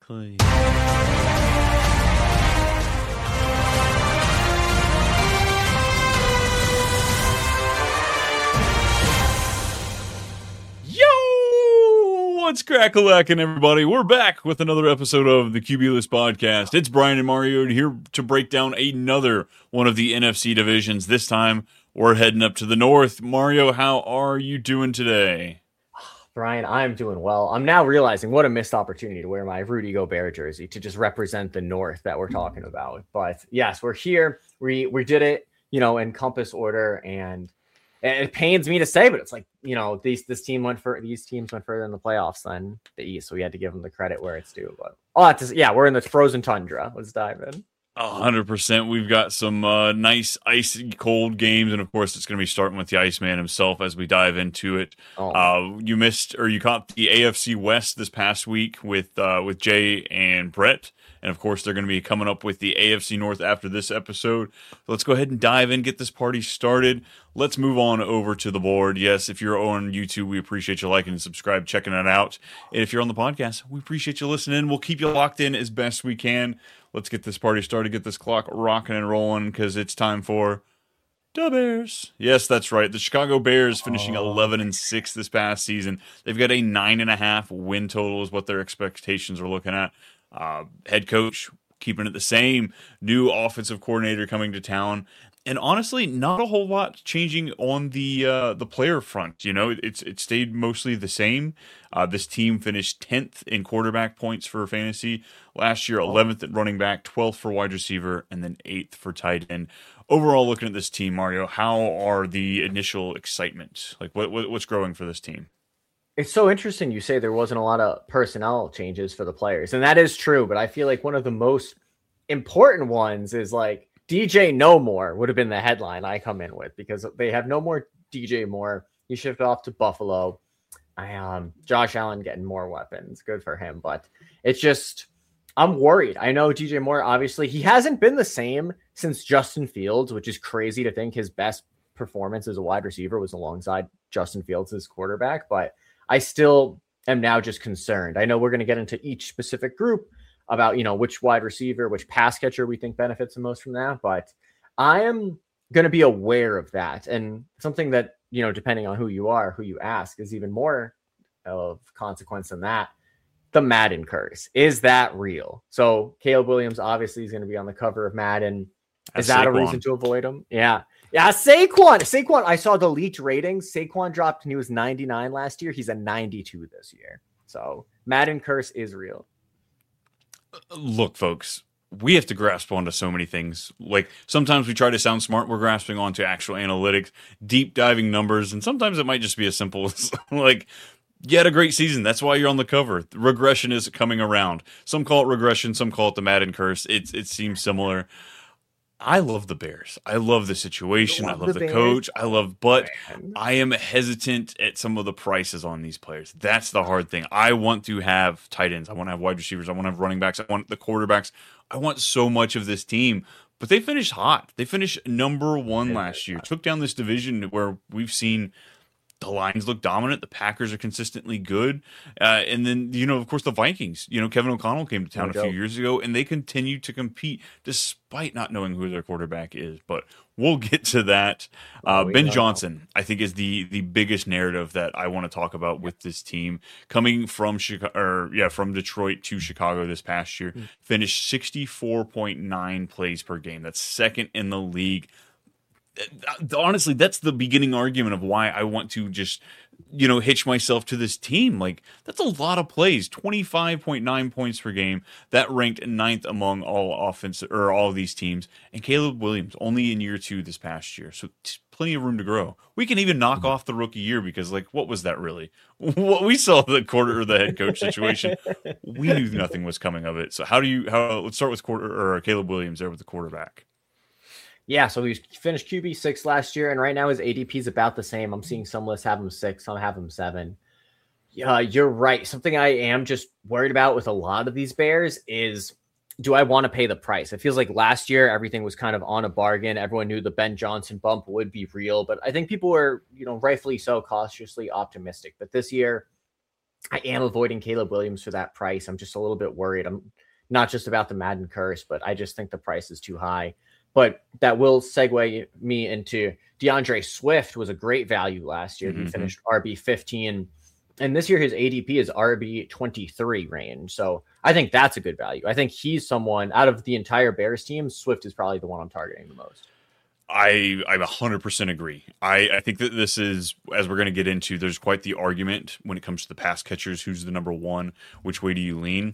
Clay. Yo! What's crack-a-lackin', everybody? We're back with another episode of the QB List Podcast. It's Brian and Mario here to break down another one of the NFC divisions. This time, we're heading up to the north. Mario, how are you doing today? Brian, I'm doing well. I'm now realizing what a missed opportunity to wear my Rudy Gobert jersey to just represent the North that we're talking about. But yes, we're here. We did it, in compass order, and it pains me to say, but it's like, these teams went further in the playoffs than the East, so we had to give them the credit where it's due. But we're in the frozen tundra. Let's dive in. 100%. We've got some nice icy cold games, and of course it's going to be starting with the Iceman himself as we dive into it. You caught the AFC West this past week with Jay and Brett, and of course they're going to be coming up with the AFC North after this episode. Let's go ahead and dive in, get this party started. Let's move on over to the board. Yes, if you're on YouTube, we appreciate you liking and subscribe, checking it out. And if you're on the podcast, we appreciate you listening. We'll keep you locked in as best we can. Let's get this party started, get this clock rocking and rolling, because it's time for the Bears. Yes, that's right. The Chicago Bears finishing 11-6 this past season. They've got a 9.5 win total is what their expectations are looking at. Head coach keeping it the same. New offensive coordinator coming to town. And honestly, not a whole lot changing on the player front. It stayed mostly the same. This team finished 10th in quarterback points for fantasy last year, 11th at running back, 12th for wide receiver, and then 8th for tight end. Overall, looking at this team, Mario, how are the initial excitement? Like, what's growing for this team? It's so interesting you say there wasn't a lot of personnel changes for the players, and that is true. But I feel like one of the most important ones is like, DJ No More would have been the headline I come in with, because they have no more DJ Moore. He shifted off to Buffalo. Josh Allen getting more weapons. Good for him. But it's just, I'm worried. I know DJ Moore, obviously, he hasn't been the same since Justin Fields, which is crazy to think his best performance as a wide receiver was alongside Justin Fields as quarterback. But I still am now just concerned. I know we're going to get into each specific group about, which wide receiver, which pass catcher we think benefits the most from that. But I am going to be aware of that. And something that, depending on who you are, who you ask, is even more of consequence than that. The Madden curse. Is that real? So Caleb Williams obviously is going to be on the cover of Madden. Is that a reason to avoid him? Yeah. Yeah, Saquon. I saw the leaked ratings. Saquon dropped and he was 99 last year. He's a 92 this year. So Madden curse is real. Look, folks, we have to grasp onto so many things. Like, sometimes we try to sound smart. We're grasping onto actual analytics, deep diving numbers, and sometimes it might just be as simple as, like, you had a great season. That's why you're on the cover. Regression is coming around. Some call it regression. Some call it the Madden curse. It seems similar. I love the Bears. I love the situation. I love the coach. But I am hesitant at some of the prices on these players. That's the hard thing. I want to have tight ends. I want to have wide receivers. I want to have running backs. I want the quarterbacks. I want so much of this team. But they finished hot. They finished number one last year. Took down this division where we've seen the Lions look dominant. The Packers are consistently good. And then, of course, the Vikings. Kevin O'Connell came to town a few years ago, and they continue to compete despite not knowing who their quarterback is. But we'll get to that. Ben Johnson, I think, is the biggest narrative that I want to talk about with this team. Coming from from Detroit to Chicago this past year, finished 64.9 plays per game. That's second in the league. Honestly, that's the beginning argument of why I want to just, hitch myself to this team. Like, that's a lot of plays, 25.9 points per game. That ranked 9th among all of these teams. And Caleb Williams only in year 2 this past year. So plenty of room to grow. We can even knock off the rookie year because, like, what was that really? What we saw the head coach situation. We knew nothing was coming of it. So let's start with Caleb Williams there with the quarterback. Yeah, so he finished QB6 last year, and right now his ADP is about the same. I'm seeing some lists have him 6, some have him 7. Yeah, you're right. Something I am just worried about with a lot of these Bears is, do I want to pay the price? It feels like last year everything was kind of on a bargain. Everyone knew the Ben Johnson bump would be real, but I think people were, rightfully so, cautiously optimistic. But this year, I am avoiding Caleb Williams for that price. I'm just a little bit worried. I'm not just about the Madden curse, but I just think the price is too high. But that will segue me into DeAndre Swift was a great value last year. He finished RB 15. And this year his ADP is RB 23 range. So I think that's a good value. I think he's someone out of the entire Bears team. Swift is probably the one I'm targeting the most. I 100% agree. I think that this is, as we're going to get into, there's quite the argument when it comes to the pass catchers. Who's the number one? Which way do you lean?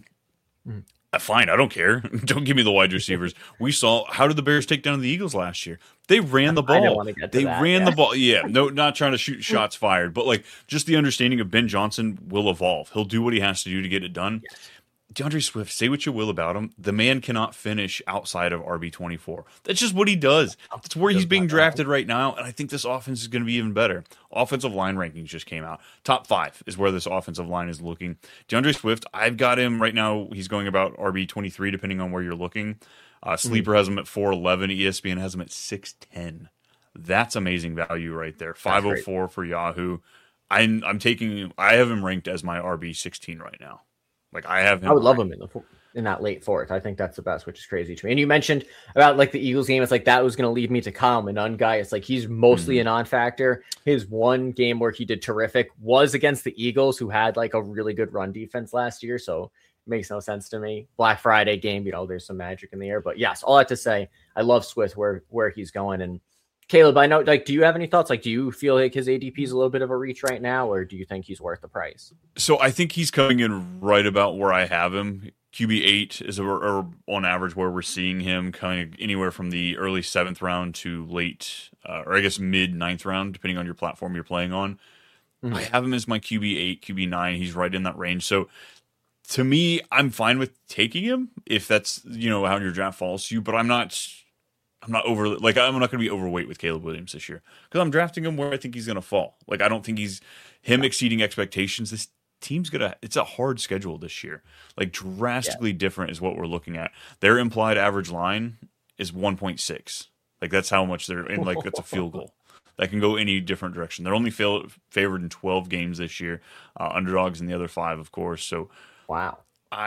Fine, I don't care. Don't give me the wide receivers. We saw, how did the Bears take down the Eagles last year? They ran the ball. They ran the ball. Yeah, no, not trying to shoot shots fired, but like just the understanding of Ben Johnson will evolve. He'll do what he has to do to get it done. Yes. DeAndre Swift, say what you will about him, the man cannot finish outside of RB24. That's just what he does. That's where he's being drafted right now, and I think this offense is going to be even better. Offensive line rankings just came out. Top 5 is where this offensive line is looking. DeAndre Swift, I've got him right now. He's going about RB23, depending on where you're looking. Sleeper has him at 411. ESPN has him at 610. That's amazing value right there. 504 for Yahoo. I have him ranked as my RB16 right now. Like I would love him in that late fourth. I think that's the best, which is crazy to me. And you mentioned about like the Eagles game. It's like that was going to lead me to Kyle Manun guy. It's like he's mostly a non-factor. His one game where he did terrific was against the Eagles, who had like a really good run defense last year. So it makes no sense to me. Black Friday game, there's some magic in the air. But yes, all I have to say, I love Swift where he's going. And Caleb, I know, like, do you have any thoughts? Like, do you feel like his ADP is a little bit of a reach right now, or do you think he's worth the price? So I think he's coming in right about where I have him. QB8 is or on average where we're seeing him kind of anywhere from the early 7th round to late, or I guess mid 9th round, depending on your platform you're playing on. I have him as my QB8, QB9. He's right in that range. So to me, I'm fine with taking him if that's, how your draft falls to you, but I'm not over, like, I'm not going to be overweight with Caleb Williams this year because I'm drafting him where I think he's going to fall. Like, I don't think him exceeding expectations. This team's it's a hard schedule this year. Like, drastically different is what we're looking at. Their implied average line is 1.6. Like, that's how much they're in. Like, that's a field goal. That can go any different direction. They're only favored in 12 games this year. Underdogs in the other 5, of course. So, wow.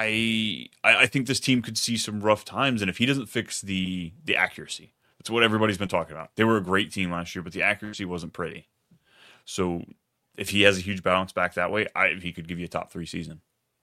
I think this team could see some rough times, and if he doesn't fix the accuracy, that's what everybody's been talking about. They were a great team last year, but the accuracy wasn't pretty. So if he has a huge bounce back that way, he could give you a top 3 season.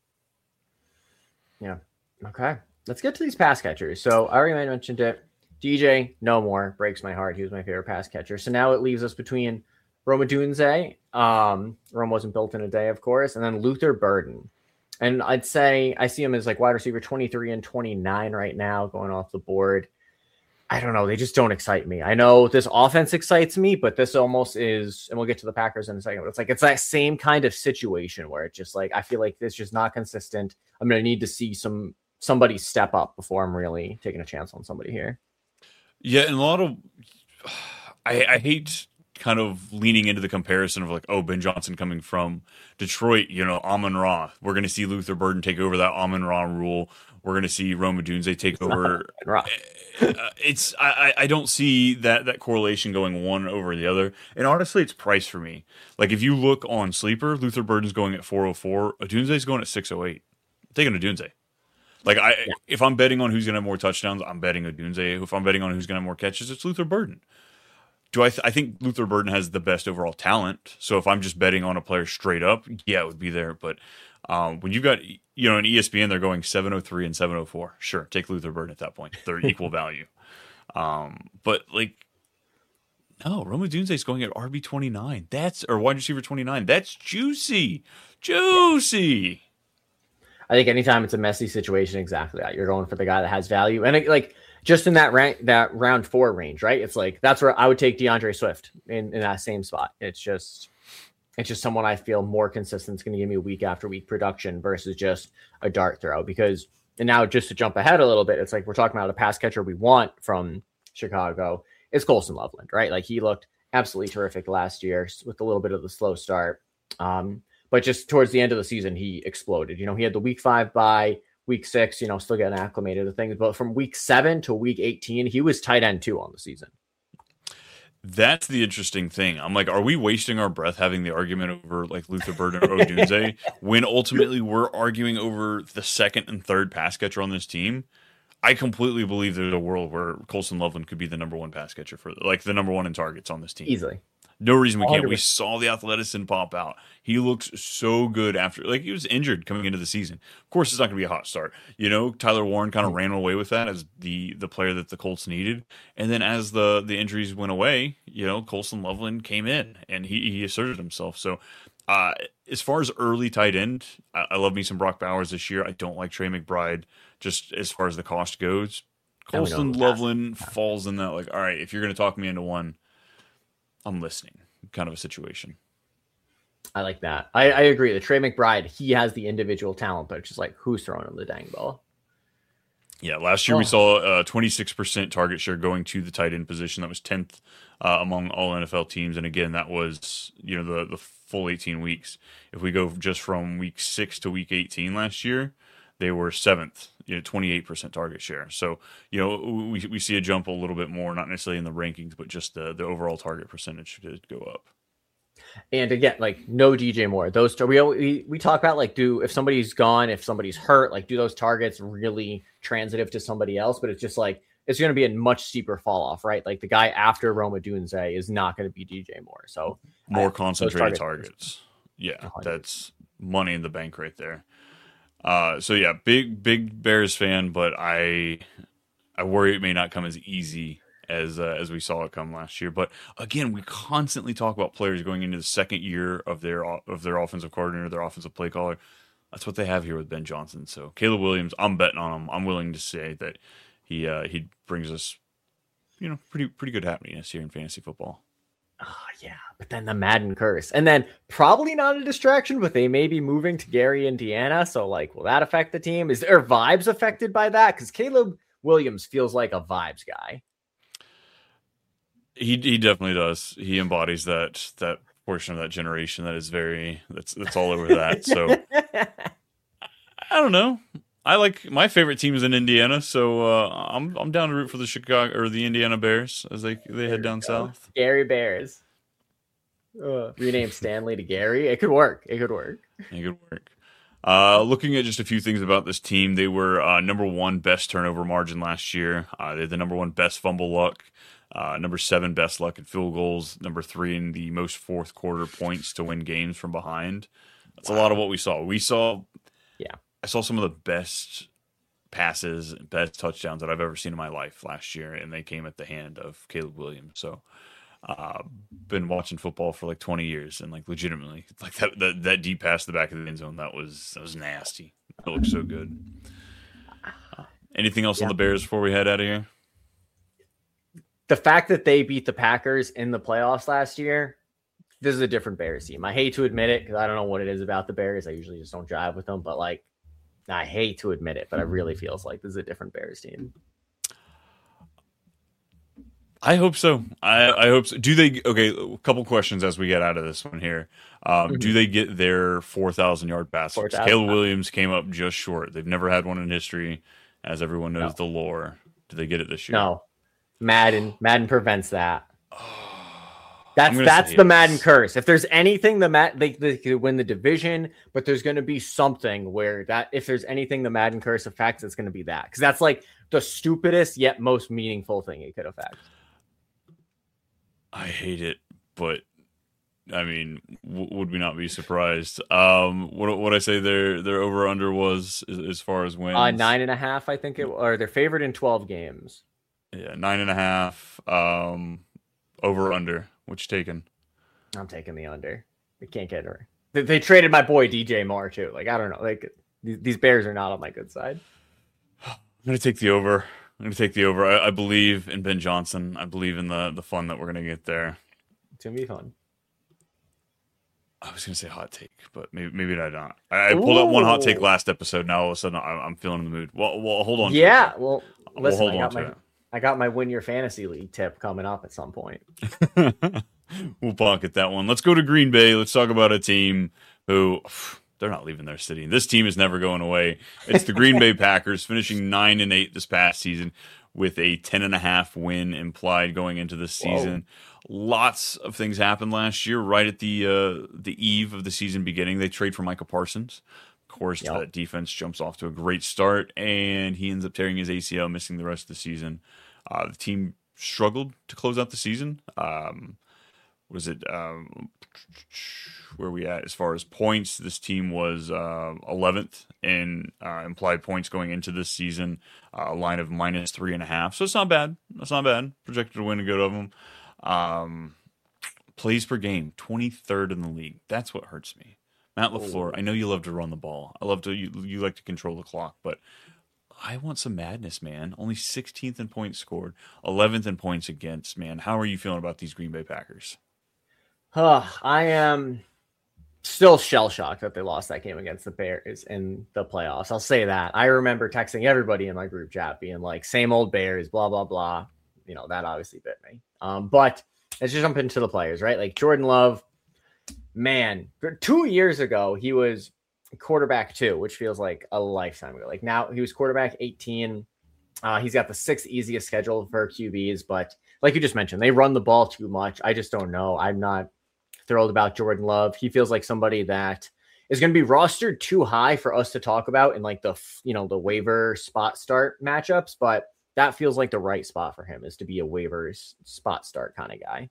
Yeah. Okay. Let's get to these pass catchers. So I already mentioned it. DJ, no more. Breaks my heart. He was my favorite pass catcher. So now it leaves us between Rome Odunze. Rome wasn't built in a day, of course, and then Luther Burden. And I'd say I see him as like wide receiver 23 and 29 right now going off the board. I don't know. They just don't excite me. I know this offense excites me, but this almost is, and we'll get to the Packers in a second, but it's that same kind of situation where it's just like, I feel like this is just not consistent. I'm going to need to see somebody step up before I'm really taking a chance on somebody here. Yeah. And a lot of, I hate kind of leaning into the comparison of like, Ben Johnson coming from Detroit, Amon-Ra. We're going to see Luther Burden take over that Amon-Ra rule. We're going to see Rome Odunze take over. I don't see that correlation going one over the other. And honestly, it's price for me. Like if you look on Sleeper, Luther Burden's going at 404. Odunze's going at 608. I'm taking Odunze. Like if I'm betting on who's going to have more touchdowns, I'm betting Odunze. If I'm betting on who's going to have more catches, it's Luther Burden. I think Luther Burden has the best overall talent. So if I'm just betting on a player straight up, yeah, it would be there. But when you've got, an ESPN, they're going 703 and 704. Sure, take Luther Burden at that point. They're equal value. But like, no, Rome Odunze is going at RB29. Or wide receiver 29. That's juicy. Juicy. I think anytime it's a messy situation, exactly that. You're going for the guy that has value. And just in that round 4 range, right? It's like that's where I would take DeAndre Swift in that same spot. It's just someone I feel more consistent is going to give me week after week production versus just a dart throw. Because, and now just to jump ahead a little bit, it's like we're talking about a pass catcher we want from Chicago. It's Colson Loveland, right? Like he looked absolutely terrific last year with a little bit of the slow start. But just towards the end of the season, he exploded. He had the week 5 bye. Week 6, still getting acclimated to things. But from week 7 to week 18, he was tight end 2 on the season. That's the interesting thing. I'm like, are we wasting our breath having the argument over like Luther Burden or Odunze when ultimately we're arguing over the second and third pass catcher on this team? I completely believe there's a world where Colson Loveland could be the number one pass catcher for like the number one in targets on this team. Easily. No reason we can't. 100%. We saw the athleticism pop out. He looks so good after, like, he was injured coming into the season. Of course, it's not going to be a hot start. You know, Tyler Warren kind of ran away with that as the player that the Colts needed. And then as the injuries went away, you know, Colson Loveland came in and he asserted himself. So, as far as early tight end, I love me some Brock Bowers this year. I don't like Trey McBride just as far as the cost goes. Colson Loveland falls in that, like, all right, if you're going to talk me into one, I'm listening kind of a situation. I like that. I agree. The Trey McBride, he has the individual talent, but it's just like, who's throwing him the dang ball? Yeah, last year we saw a 26% target share going to the tight end position. That was 10th among all NFL teams. And again, that was, you know, the full 18 weeks. If we go just from week 6 to week 18 last year, they were 7th, you know, 28% target share. So, you know, we see a jump a little bit more, not necessarily in the rankings, but just the overall target percentage did go up. And again, like, no DJ Moore. Those we talk about, like, if somebody's gone, if somebody's hurt, like, do those targets really transitive to somebody else? But it's just like, it's going to be a much steeper fall off, right? Like, the guy after Rome Odunze is not going to be DJ Moore. So more concentrated targets. Yeah, 100. That's money in the bank right there. So yeah, big Bears fan, but I worry it may not come as easy as we saw it come last year. But again, we constantly talk about players going into the second year of their offensive coordinator, their offensive play caller. That's what they have here with Ben Johnson. So Caleb Williams, I'm betting on him. I'm willing to say that he brings us, you know, pretty good happiness here in fantasy football. Oh, yeah, but then the Madden curse. And then probably not a distraction, but they may be moving to Gary, Indiana. So, like, will that affect the team? Is there vibes affected by that? Because Caleb Williams feels like a vibes guy. He definitely does. He embodies that portion of that generation that is that's all over that. So, I don't know. I like, my favorite team is in Indiana, so I'm down to root for the Chicago or the Indiana Bears as they head down south. Gary Bears. Rename Stanley to Gary. It could work. It could work. Looking at just a few things about this team, they were number 1 best turnover margin last year. They had the number 1 best fumble luck, number 7 best luck at field goals, number 3 in the most fourth quarter points to win games from behind. That's a lot of what we saw. I saw some of the best passes, best touchdowns that I've ever seen in my life last year, and they came at the hand of Caleb Williams. So, been watching football for like 20 years, and like legitimately, like that deep pass to the back of the end zone, that was nasty. It looked so good. Anything else on the Bears before we head out of here? The fact that they beat the Packers in the playoffs last year, this is a different Bears team. I hate to admit it because I don't know what it is about the Bears. I usually just don't jive with them, but like, I hate to admit it, but it really feels like this is a different Bears team. I hope so. I hope so. Do they? Okay, a couple questions as we get out of this one here. Do they get their 4,000-yard pass? Caleb Williams came up just short. They've never had one in history, as everyone knows the lore. Do they get it this year? No. Madden prevents that. That's the Madden curse. If there's anything, they could win the division, but there's going to be something where that if there's anything the Madden curse affects, it's going to be that, because that's like the stupidest yet most meaningful thing it could affect. I hate it, but I mean, would we not be surprised? What I say their over under was as far as wins? 9.5, I think or they're favored in 12 games. Yeah, 9.5. Over under. Which taken? I'm taking the under. We can't get her. They traded my boy DJ Moore too. Like, I don't know. Like, these Bears are not on my good side. I'm gonna take the over. I believe in Ben Johnson. I believe in the fun that we're gonna get there. It's gonna be fun. I was gonna say hot take, but maybe not. I pulled up one hot take last episode. Now all of a sudden I'm feeling in the mood. Well, hold on. Yeah. Well, listen. I got my Win Your Fantasy League tip coming up at some point. We'll pocket that one. Let's go to Green Bay. Let's talk about a team who they're not leaving their city. This team is never going away. It's the Green Bay Packers, finishing 9-8 this past season. with a 10.5 win implied going into this season. Lots of things happened last year, right at the eve of the season beginning. They trade for Micah Parsons. Of course, that defense jumps off to a great start, and he ends up tearing his ACL, missing the rest of the season. The team struggled to close out the season. Was it where are we at as far as points? This team was 11th in implied points going into this season, a line of -3.5. So it's not bad. That's not bad. Projected to win a good of them. Plays per game, 23rd in the league. That's what hurts me. Matt LaFleur, I know you love to run the ball. I love to you like to control the clock, but I want some madness, man. Only 16th in points scored, 11th in points against, man. How are you feeling about these Green Bay Packers? I am still shell-shocked that they lost that game against the Bears in the playoffs. I'll say that. I remember texting everybody in my group chat being like, same old Bears, blah, blah, blah. You know, that obviously bit me. But let's just jump into the players, right? Like Jordan Love, man, 2 years ago, he was quarterback 2, which feels like a lifetime ago. Like now he was quarterback 18. He's got the 6th easiest schedule for QBs, but like you just mentioned, they run the ball too much. I just don't know. I'm not thrilled about Jordan Love. He feels like somebody that is going to be rostered too high for us to talk about in like the waiver spot start matchups, but that feels like the right spot for him is to be a waivers spot start kind of guy.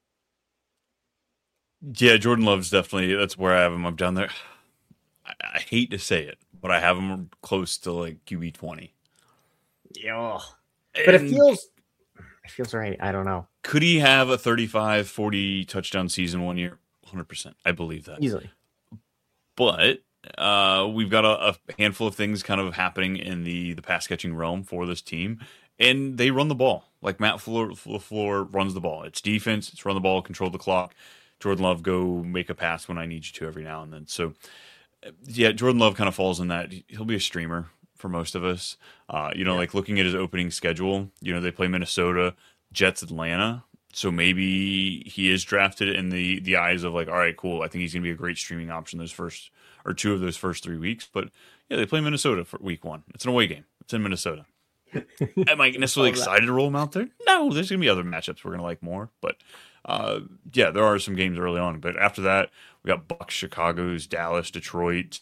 Yeah, Jordan Love's definitely, that's where I have him. I'm down there. I hate to say it, but I have him close to like QB 20. Yeah. But it feels right. I don't know. Could he have a 35, 40 touchdown season one year? 100%. I believe that. Easily. But we've got a handful of things kind of happening in the pass catching realm for this team. And they run the ball. Like Matt LaFleur runs the ball. It's defense. It's run the ball, control the clock. Jordan Love, go make a pass when I need you to every now and then. So, yeah, Jordan Love kind of falls in that. He'll be a streamer for most of us. Like looking at his opening schedule, they play Minnesota, Jets, Atlanta. So maybe he is drafted in the eyes of like, all right, cool. I think he's going to be a great streaming option those first or 2 of those first 3 weeks. But yeah, they play Minnesota for week 1. It's an away game. It's in Minnesota. Am I necessarily excited to roll him out there? No, there's going to be other matchups we're going to like more. But there are some games early on. But after that, we got Bucks, Chicago's, Dallas, Detroit,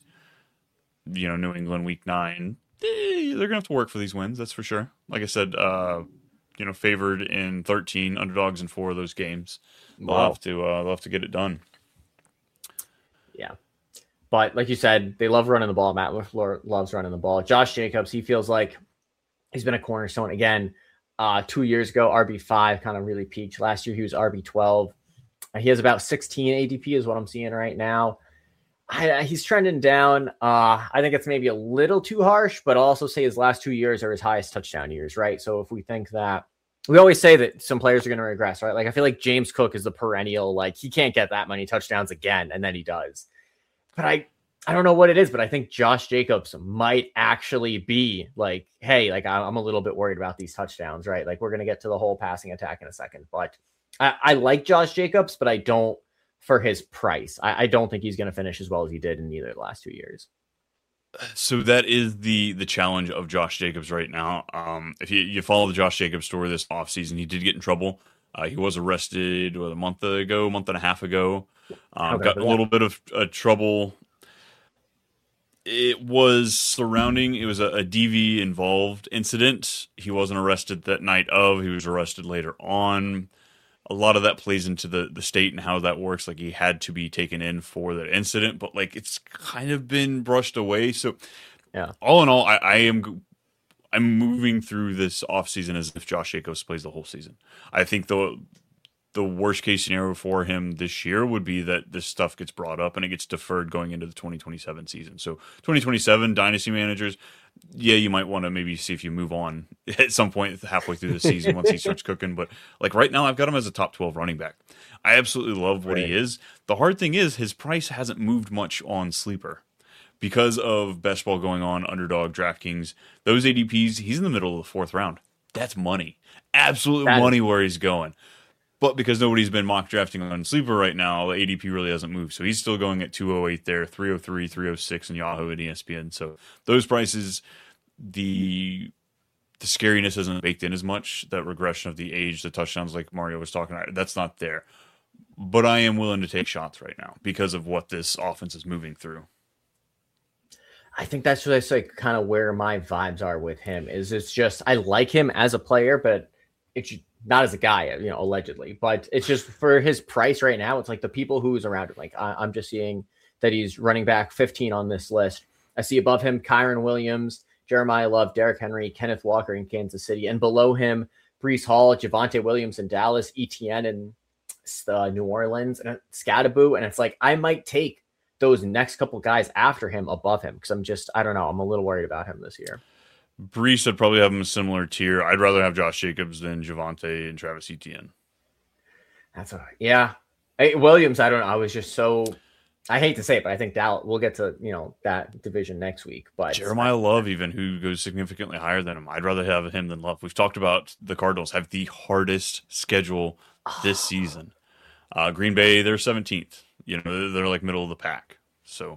New England week 9. They're going to have to work for these wins. That's for sure. Like I said, favored in 13, underdogs in 4 of those games. They'll have to get it done. Yeah. But like you said, they love running the ball. Matt LaFleur loves running the ball. Josh Jacobs, he feels like he's been a cornerstone again. 2 years ago, RB5 kind of really peaked. Last year, he was RB12. He has about 16 ADP is what I'm seeing right now. He's trending down. I think it's maybe a little too harsh, but I'll also say his last 2 years are his highest touchdown years, right? So if we think that, we always say that some players are going to regress, right? Like I feel like James Cook is the perennial, like he can't get that many touchdowns again, and then he does. But I don't know what it is, but I think Josh Jacobs might actually be like, hey, like I'm a little bit worried about these touchdowns, right? Like we're going to get to the whole passing attack in a second, but I like Josh Jacobs, but I don't for his price. I don't think he's going to finish as well as he did in either of the last 2 years. So that is the challenge of Josh Jacobs right now. If you follow the Josh Jacobs story this offseason, he did get in trouble. He was arrested a month and a half ago. Got a little bit of trouble. It was a DV involved incident. He wasn't arrested that night he was arrested later on. A lot of that plays into the state and how that works. Like he had to be taken in for that incident, but like it's kind of been brushed away. So yeah, all in all, I'm moving through this offseason as if Josh Jacobs plays the whole season. I think the worst case scenario for him this year would be that this stuff gets brought up and it gets deferred going into the 2027 season. So 2027 dynasty managers, yeah, you might want to maybe see if you move on at some point halfway through the season once he starts cooking. But like right now, I've got him as a top 12 running back. I absolutely love what he is. The hard thing is his price hasn't moved much on Sleeper because of best ball going on, Underdog, DraftKings. Those ADPs, he's in the middle of the 4th round. That's money. Absolute money where he's going. But because nobody's been mock drafting on Sleeper right now, the ADP really hasn't moved. So he's still going at 208 there, 303, 306 in Yahoo and ESPN. So those prices, the the scariness isn't baked in as much. That regression of the age, the touchdowns, like Mario was talking about, that's not there. But I am willing to take shots right now because of what this offense is moving through. I think that's just like kind of where my vibes are with him. Is it's just I like him as a player, but it's not as a guy, allegedly. But it's just for his price right now. It's like the people who's around him. Like I'm just seeing that he's running back 15 on this list. I see above him Kyron Williams, Jeremiah Love, Derrick Henry, Kenneth Walker in Kansas City, and below him Breece Hall, Javonte Williams in Dallas, ETN in New Orleans, and Scadaboo. And it's like I might take those next couple guys after him above him because I don't know. I'm a little worried about him this year. Breece, I'd probably have him a similar tier. I'd rather have Josh Jacobs than Javonte and Travis Etienne. That's yeah. Williams, I don't know. I was just so. I hate to say it, but I think Dallas. We'll get to that division next week. But Jeremiah Love, even who goes significantly higher than him, I'd rather have him than Love. We've talked about the Cardinals have the hardest schedule this season. Green Bay, they're 17th. They're like middle of the pack. So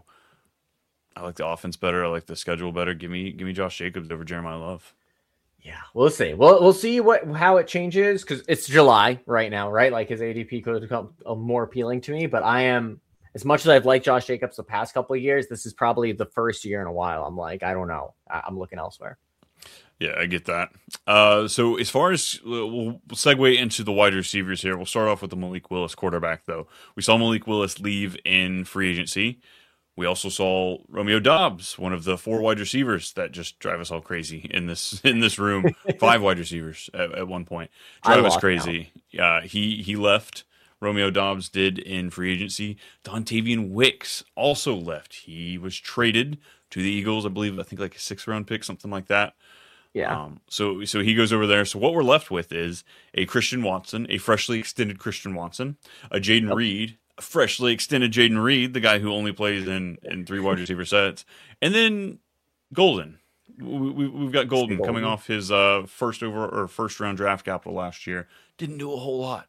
I like the offense better. I like the schedule better. Give me Josh Jacobs over Jeremiah Love. Yeah, we'll see. We'll see how it changes because it's July right now, right? Like his ADP could become more appealing to me, but I am, as much as I've liked Josh Jacobs the past couple of years, this is probably the first year in a while. I'm like, I don't know. I'm looking elsewhere. Yeah, I get that. So as far as we'll segue into the wide receivers here, we'll start off with the Malik Willis quarterback, though. We saw Malik Willis leave in free agency. We also saw Romeo Doubs, one of the 4 wide receivers that just drive us all crazy in this room. 5 wide receivers at one point. Drive us crazy. Yeah, he left. Romeo Doubs did in free agency. Dontavian Wicks also left. He was traded to the Eagles, I think like a 6th-round pick, something like that. Yeah. So he goes over there. So what we're left with is a Christian Watson, a freshly extended Christian Watson, a Jaden Reed, a freshly extended Jaden Reed, the guy who only plays in 3 wide receiver sets, and then Golden. We've got Golden coming off his first round draft capital last year. Didn't do a whole lot.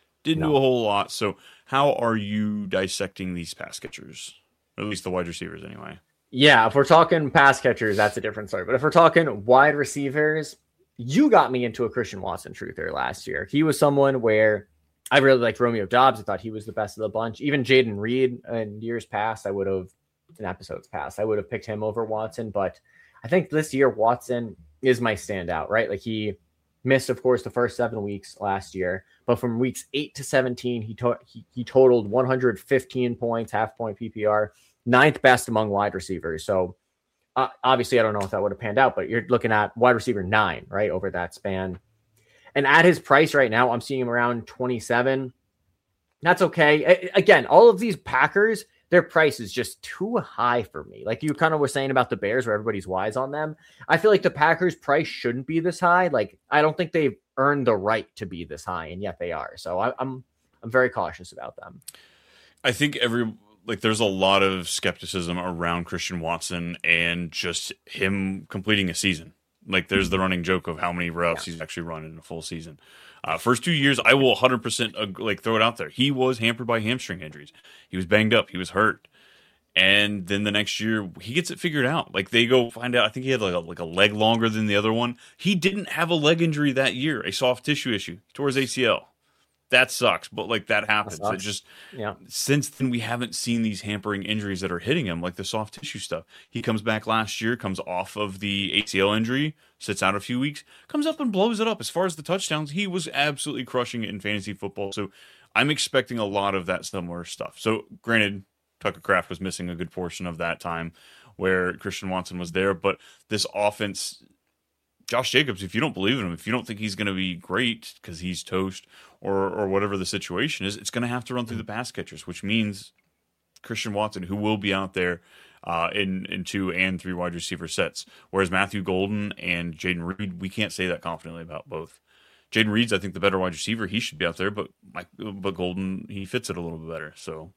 So how are you dissecting these pass catchers? Or at least the wide receivers, anyway. Yeah, if we're talking pass catchers, that's a different story. But if we're talking wide receivers, you got me into a Christian Watson truther last year. He was someone where I really liked Romeo Doubs. I thought he was the best of the bunch. Even Jaden Reed in years past, in episodes past, I would have picked him over Watson. But I think this year Watson is my standout, right? Like he missed, of course, the first 7 weeks last year. But from weeks 8 to 17, he totaled 115 points, half point PPR. 9th best among wide receivers. So obviously, I don't know if that would have panned out, but you're looking at wide receiver 9, right, over that span. And at his price right now, I'm seeing him around 27. That's okay. Again, all of these Packers, their price is just too high for me. Like you kind of were saying about the Bears, where everybody's wise on them. I feel like the Packers' price shouldn't be this high. Like I don't think they've earned the right to be this high, and yet they are. So I'm very cautious about them. I think there's a lot of skepticism around Christian Watson and just him completing a season. Like there's the running joke of how many reps he's actually run in a full season. First 2 years, I will 100% throw it out there. He was hampered by hamstring injuries. He was banged up. He was hurt. And then the next year, he gets it figured out. Like they go find out. I think he had like a leg longer than the other one. He didn't have a leg injury that year, a soft tissue issue. He tore his ACL. That sucks, but like that happens. It just since then we haven't seen these hampering injuries that are hitting him, like the soft tissue stuff. He comes back last year, comes off of the ACL injury, sits out a few weeks, comes up and blows it up. As far as the touchdowns, he was absolutely crushing it in fantasy football. So I'm expecting a lot of that similar stuff. So granted, Tucker Kraft was missing a good portion of that time where Christian Watson was there, but this offense, Josh Jacobs, if you don't believe in him, if you don't think he's going to be great because he's toast or whatever the situation is, it's going to have to run through the pass catchers, which means Christian Watson, who will be out there in 2 and 3 wide receiver sets. Whereas Matthew Golden and Jaden Reed, we can't say that confidently about both. Jaden Reed's, I think, the better wide receiver. He should be out there, but Golden, he fits it a little bit better. So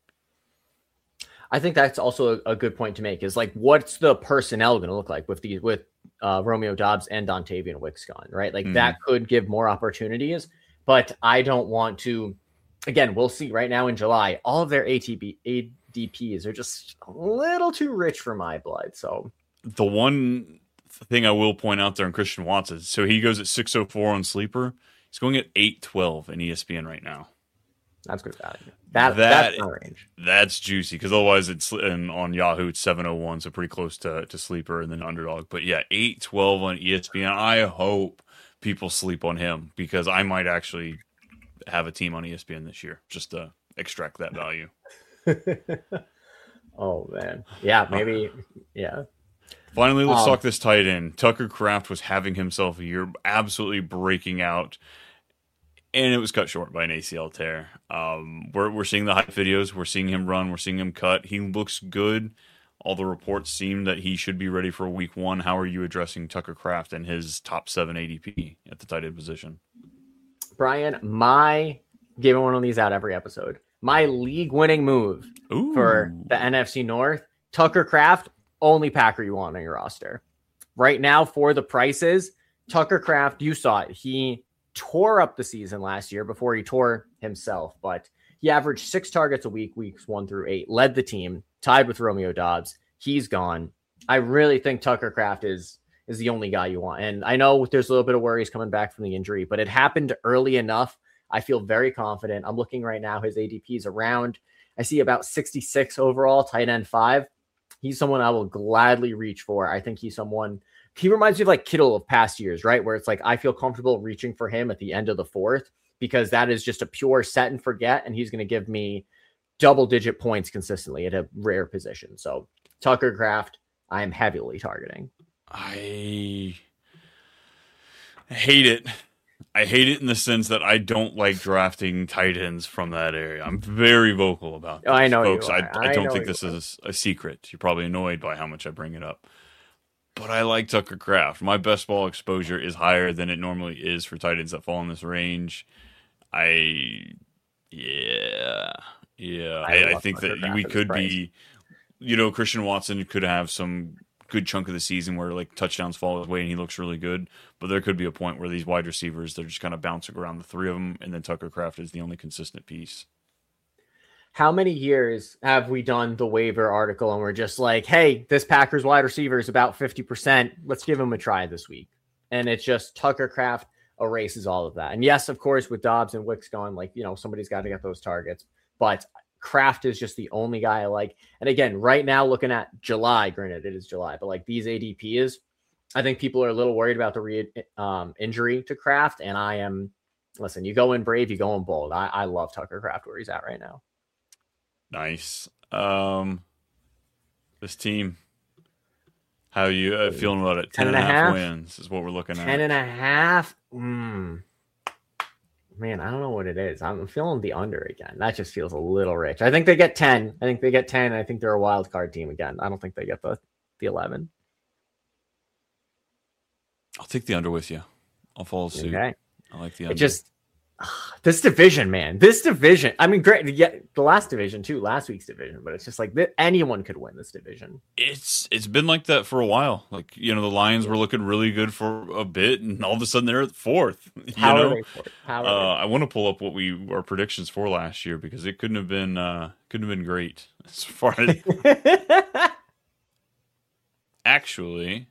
I think that's also a good point to make is like, what's the personnel going to look like with Romeo Doubs and Dontavian Wicks gone, right? Like that could give more opportunities, but I don't want to, again, we'll see right now in July, all of their ADPs are just a little too rich for my blood. So the one thing I will point out there on Christian Watson. So he goes at 604 on Sleeper. He's going at 812 in ESPN right now. That's good value. That's my range. That's juicy because otherwise it's on Yahoo it's 701, so pretty close to Sleeper and then Underdog. But yeah, 812 on ESPN. I hope people sleep on him because I might actually have a team on ESPN this year just to extract that value. Oh man, yeah, maybe, yeah. Finally, let's talk this tight end. Tucker Kraft was having himself a year, absolutely breaking out, and it was cut short by an ACL tear. We're seeing the hype videos. We're seeing him run. We're seeing him cut. He looks good. All the reports seem that he should be ready for week 1. How are you addressing Tucker Kraft and his top 7 ADP at the tight end position? Brian, giving one of these out every episode. My league-winning move for the NFC North, Tucker Kraft, only Packer you want on your roster. Right now, for the prices, Tucker Kraft, you saw it. He tore up the season last year before he tore himself, but he averaged 6 targets a week, weeks 1 through 8, led the team, tied with Romeo Doubs. He's gone. I really think Tucker Kraft is the only guy you want. And I know there's a little bit of worries coming back from the injury, but it happened early enough. I feel very confident. I'm looking right now. His ADP is around, I see about 66 overall, tight end 5. He's someone I will gladly reach for. I think he's someone, he reminds me of like Kittle of past years, right? Where it's like, I feel comfortable reaching for him at the end of the 4th because that is just a pure set and forget. And he's going to give me double-digit points consistently at a rare position. So Tucker Kraft, I am heavily targeting. I hate it. I hate it in the sense that I don't like drafting tight ends from that area. I'm very vocal about this, I know, folks. You are. I don't think this is a secret. You're probably annoyed by how much I bring it up. But I like Tucker Kraft. My best ball exposure is higher than it normally is for tight ends that fall in this range. I think that we could be, Christian Watson could have some good chunk of the season where like touchdowns fall his way and he looks really good. But there could be a point where these wide receivers, they're just kind of bouncing around the 3 of them. And then Tucker Kraft is the only consistent piece. How many years have we done the waiver article and we're just like, hey, this Packers wide receiver is about 50%. Let's give him a try this week. And it's just Tucker Kraft erases all of that. And yes, of course, with Dobbs and Wicks gone, like, somebody's got to get those targets. But Kraft is just the only guy I like. And again, right now, looking at July, granted it is July, but like these ADPs, I think people are a little worried about the injury to Kraft. And I am, listen, you go in brave, you go in bold. I love Tucker Kraft where he's at right now. Nice. This team, how are you feeling about it? 10.5 wins is what we're looking at. 10.5. Man, I don't know what it is. I'm feeling the under again. That just feels a little rich. I think they get 10. I think they're a wild card team again. I don't think they get the 11. I'll take the under with you. I'll follow suit. Okay. I like the under. It just this division, man. This division. I mean, great. Yeah, the last division too. Last week's division, but it's just like anyone could win this division. It's been like that for a while. Like the Lions were looking really good for a bit, and all of a sudden they're at 4th. Are they fourth? I want to pull up what our predictions for last year because it couldn't have been great as far as actually.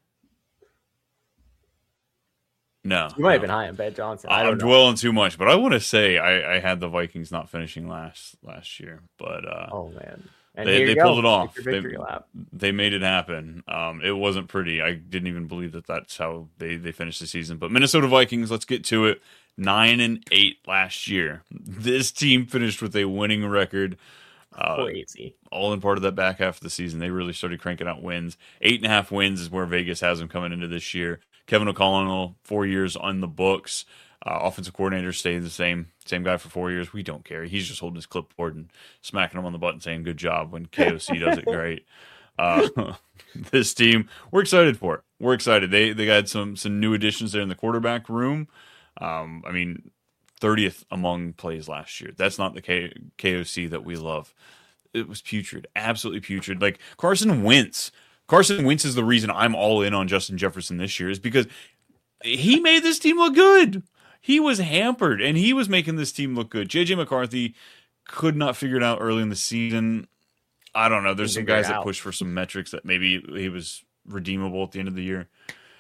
No, you might have been high on Ben Johnson. I'm dwelling too much, but I want to say I had the Vikings not finishing last year, but oh man, and they pulled it off. They made it happen. It wasn't pretty. I didn't even believe that's how they finished the season. But Minnesota Vikings, let's get to it. 9-8 last year. This team finished with a winning record. Crazy. All in part of that back half of the season. They really started cranking out wins. 8.5 wins is where Vegas has them coming into this year. Kevin O'Connell, 4 years on the books. Offensive coordinator stayed the same guy for 4 years. We don't care. He's just holding his clipboard and smacking him on the butt and saying good job when KOC does it great. This team, we're excited for it. We're excited. They got some new additions there in the quarterback room. 30th among plays last year. That's not the KOC that we love. It was putrid, absolutely putrid. Like Carson Wentz is the reason I'm all in on Justin Jefferson this year is because he made this team look good. He was hampered, and he was making this team look good. J.J. McCarthy could not figure it out early in the season. I don't know. There's some guys that push for some metrics that maybe he was redeemable at the end of the year.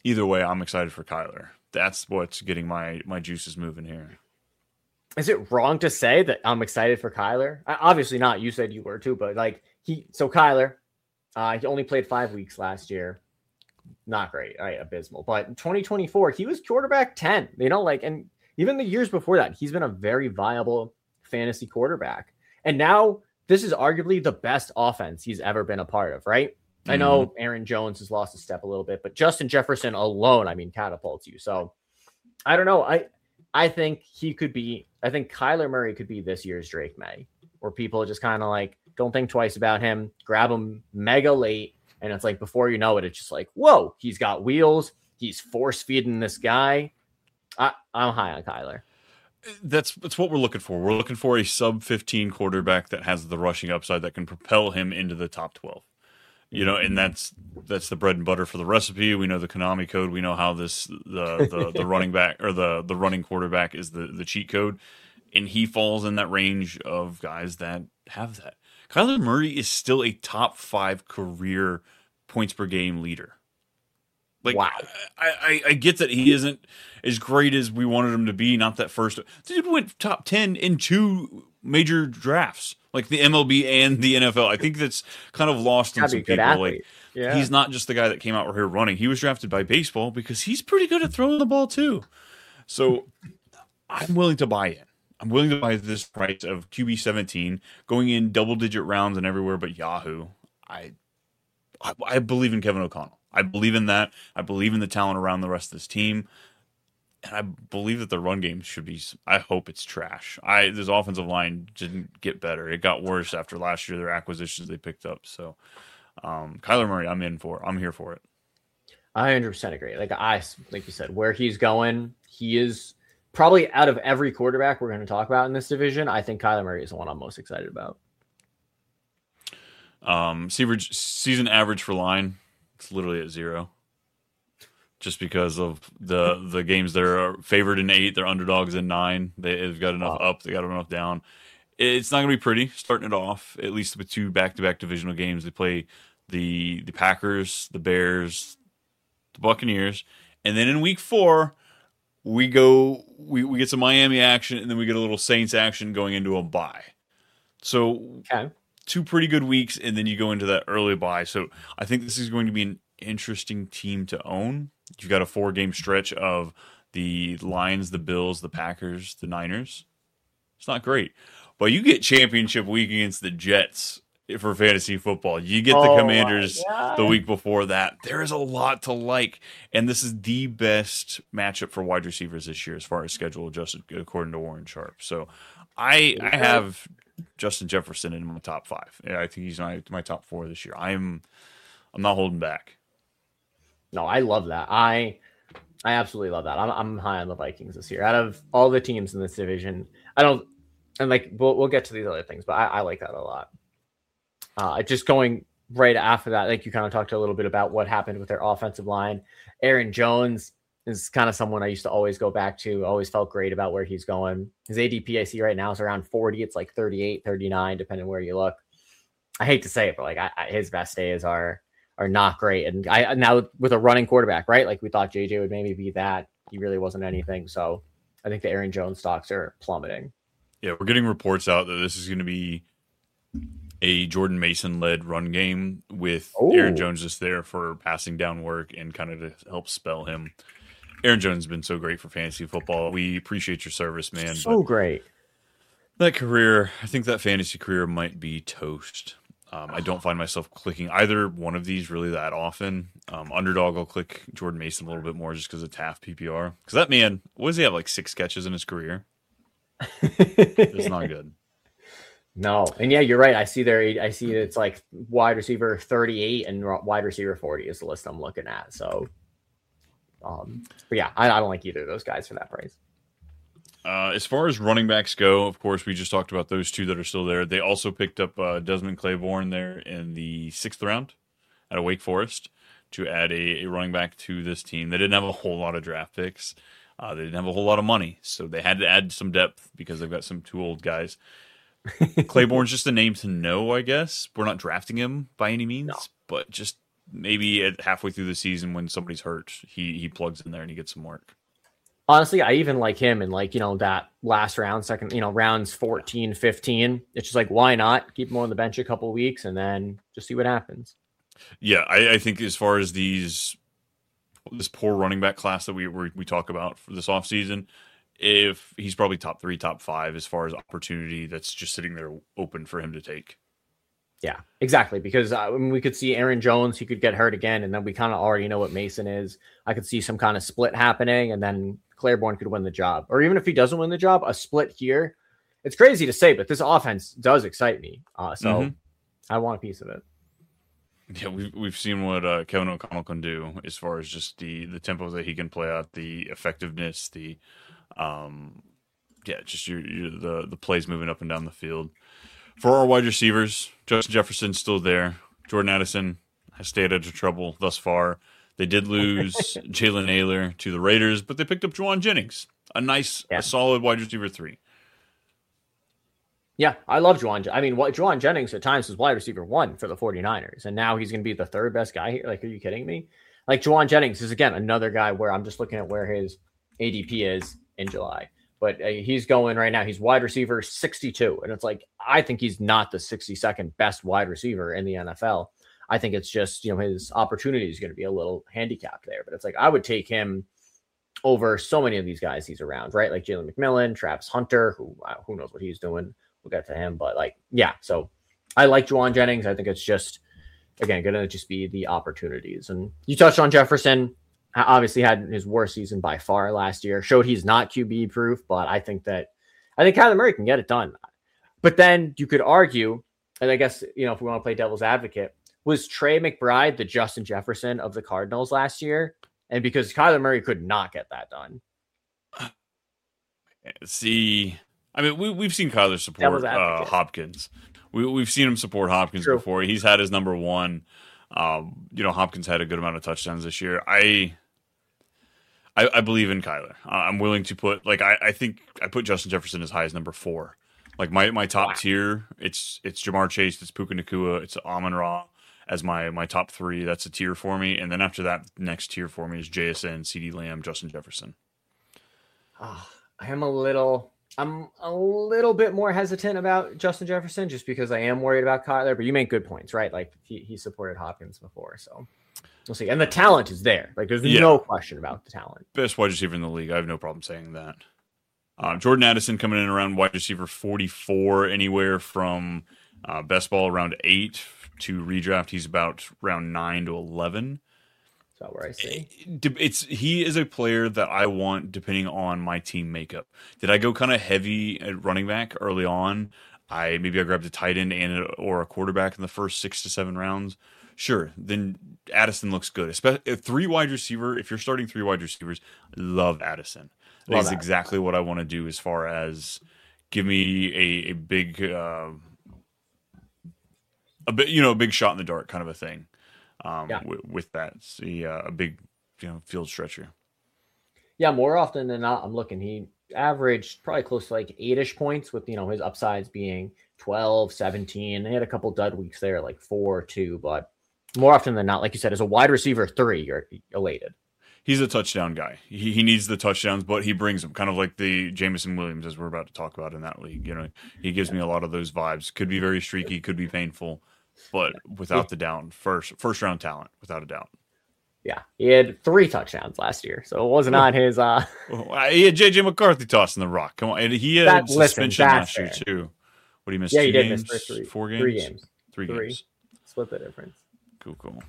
Either way, I'm excited for Kyler. That's what's getting my juices moving here. Is it wrong to say that I'm excited for Kyler? Obviously not. You said you were too, but like Kyler, he only played 5 weeks last year. Not great, right? Abysmal. But in 2024, he was quarterback 10. And even the years before that, he's been a very viable fantasy quarterback. And now this is arguably the best offense he's ever been a part of, right? Mm-hmm. I know Aaron Jones has lost a step a little bit, but Justin Jefferson alone, catapults you. So I don't know. I think Kyler Murray could be this year's Drake May, where people just kind of like don't think twice about him, grab him mega late, and it's like before you know it, it's just like, whoa, he's got wheels. He's force feeding this guy. I'm high on Kyler. That's what we're looking for. We're looking for a sub 15 quarterback that has the rushing upside that can propel him into the top 12. And that's the bread and butter for the recipe. We know the Konami code. We know how the running back or the running quarterback is the cheat code, and he falls in that range of guys that have that. Kyler Murray is still a top 5 career points per game leader. Like, wow. I get that he isn't as great as we wanted him to be. Not that first. Dude went top 10 in 2 major drafts, like the MLB and the NFL. I think that's kind of lost on some people. Like, he's not just the guy that came out here running. He was drafted by baseball because he's pretty good at throwing the ball too. So I'm willing to buy in. I'm willing to buy this price of QB 17 going in double-digit rounds and everywhere but Yahoo. I believe in Kevin O'Connell. I believe in that. I believe in the talent around the rest of this team. And I believe that the run game should be, I hope it's trash. This offensive line didn't get better. It got worse after last year, their acquisitions they picked up. So, Kyler Murray, I'm here for it. I 100% agree. Like you said, where he's going, he is probably out of every quarterback we're going to talk about in this division. I think Kyler Murray is the one I'm most excited about. Season average for line, it's literally at 0. Just because of the games that are favored in 8, they're underdogs in 9. They've got enough up, they got enough down. It's not going to be pretty starting it off, at least with 2 back-to-back divisional games. They play the Packers, the Bears, the Buccaneers, and then in week 4, we get some Miami action, and then we get a little Saints action going into a bye. So 2 pretty good weeks, and then you go into that early bye. So I think this is going to be an interesting team to own. You've got a 4-game stretch of the Lions, the Bills, the Packers, the Niners. It's not great. But you get championship week against the Jets for fantasy football. You get the Commanders the week before that. There is a lot to like. And this is the best matchup for wide receivers this year as far as schedule adjusted, according to Warren Sharp. So I have Justin Jefferson in my top 5. Yeah, I think he's my top 4 this year. I'm not holding back. No, I love that. I absolutely love that. I'm high on the Vikings this year. Out of all the teams in this division, we'll get to these other things, but I like that a lot. Just going right after that, like you kind of talked a little bit about what happened with their offensive line. Aaron Jones is kind of someone I used to always go back to. Always felt great about where he's going. His ADP I see right now is around 40. It's like 38, 39, depending where you look. I hate to say it, but his best days are not great. And now with a running quarterback, right? Like we thought JJ would maybe be that. He really wasn't anything. So I think the Aaron Jones stocks are plummeting. Yeah, we're getting reports out that this is going to be a Jordan Mason-led run game with Aaron Jones just there for passing down work and kind of to help spell him. Aaron Jones has been so great for fantasy football. We appreciate your service, man. So great. That career, I think that fantasy career might be toast. I don't find myself clicking either one of these really that often. Underdog, I'll click Jordan Mason a little bit more just because of Taft PPR. Because that man, what does he have, like 6 catches in his career? It's not good. No, and yeah, you're right. I see it's like wide receiver 38 and wide receiver 40 is the list I'm looking at. So, but yeah, I don't like either of those guys for that price. As far as running backs go, of course, we just talked about those 2 that are still there. They also picked up Desmond Claiborne there in the 6th round out of Wake Forest to add a running back to this team. They didn't have a whole lot of draft picks. They didn't have a whole lot of money, so they had to add some depth because they've got some 2 old guys. Claiborne's just a name to know, I guess. We're not drafting him by any means, but just maybe at halfway through the season when somebody's hurt, he plugs in there and he gets some work. Honestly, I even like him in like, that last round, second, rounds 14, 15. It's just like, why not keep him on the bench a couple of weeks and then just see what happens. Yeah, I think as far as this poor running back class that we talk about for this offseason, if he's probably top 3, top 5 as far as opportunity that's just sitting there open for him to take. Yeah, exactly. Because we could see Aaron Jones, he could get hurt again, and then we kind of already know what Mason is. I could see some kind of split happening, and then Claiborne could win the job. Or even if he doesn't win the job, a split here. It's crazy to say, but this offense does excite me. I want a piece of it. Yeah, we've seen what Kevin O'Connell can do as far as just the tempo that he can play out, the effectiveness, the just the plays moving up and down the field. For our wide receivers, Justin Jefferson's still there. Jordan Addison has stayed out of trouble thus far. They did lose Jalen Naylor to the Raiders, but they picked up Juwan Jennings, a solid wide receiver 3. Yeah, I love Juwan. I mean, Juwan Jennings at times was wide receiver 1 for the 49ers, and now he's going to be the 3rd best guy here. Like, are you kidding me? Like, Juwan Jennings is, again, another guy where I'm just looking at where his ADP is in July. But he's going right now. He's wide receiver 62. And it's like, I think he's not the 62nd best wide receiver in the NFL. I think it's just, his opportunity is going to be a little handicapped there. But it's like, I would take him over so many of these guys he's around, right? Like Jalen McMillan, Travis Hunter, who knows what he's doing. We'll get to him. But so I like Juwan Jennings. I think it's just, again, going to just be the opportunities. And you touched on Jefferson. Obviously had his worst season by far last year. Showed he's not QB proof, but I think Kyler Murray can get it done. But then you could argue, and I guess, if we want to play devil's advocate, was Trey McBride the Justin Jefferson of the Cardinals last year? And because Kyler Murray could not get that done. See, I mean, we've seen Kyler support Hopkins. We've seen him support Hopkins before. He's had his number 1. Hopkins had a good amount of touchdowns this year. I believe in Kyler. I'm willing to put I think I put Justin Jefferson as high as number 4. Like my top tier, it's Jamar Chase, it's Puka Nacua, it's Amon-Ra as my top 3. That's a tier for me, and then after that, next tier for me is JSN, CeeDee Lamb, Justin Jefferson. I'm a little bit more hesitant about Justin Jefferson just because I am worried about Kyler. But you make good points, right? Like he supported Hopkins before, so. We'll see. And the talent is there. Like, there's no question about the talent. Best wide receiver in the league. I have no problem saying that. Jordan Addison coming in around wide receiver 44, anywhere from best ball around 8 to redraft. He's about round 9 to 11. That's about where I see. He is a player that I want depending on my team makeup. Did I go kind of heavy at running back early on? Maybe I grabbed a tight end or a quarterback in the first 6 to 7 rounds. Sure, then Addison looks good. Especially 3 wide receiver. If you're starting 3 wide receivers, love Addison. That's exactly what I want to do as far as give me a big, big shot in the dark kind of a thing. With that, see a big, field stretcher. Yeah, more often than not, I'm looking. He averaged probably close to 8-ish points with his upsides being 12, 17. He had a couple dud weeks there, 4, 2, but. More often than not, like you said, as a wide receiver 3, you're elated. He's a touchdown guy. He needs the touchdowns, but he brings them. Kind of like the Jameson Williams, as we're about to talk about in that league. He gives me a lot of those vibes. Could be very streaky, could be painful, but without the doubt, first round talent, without a doubt. Yeah, he had 3 touchdowns last year, so it wasn't on his. He had JJ McCarthy tossing the rock. Come on, and he had suspension last year too. What did he miss? 2 games? Miss 4 games? 3 games. 3 games. Split the difference. Cool.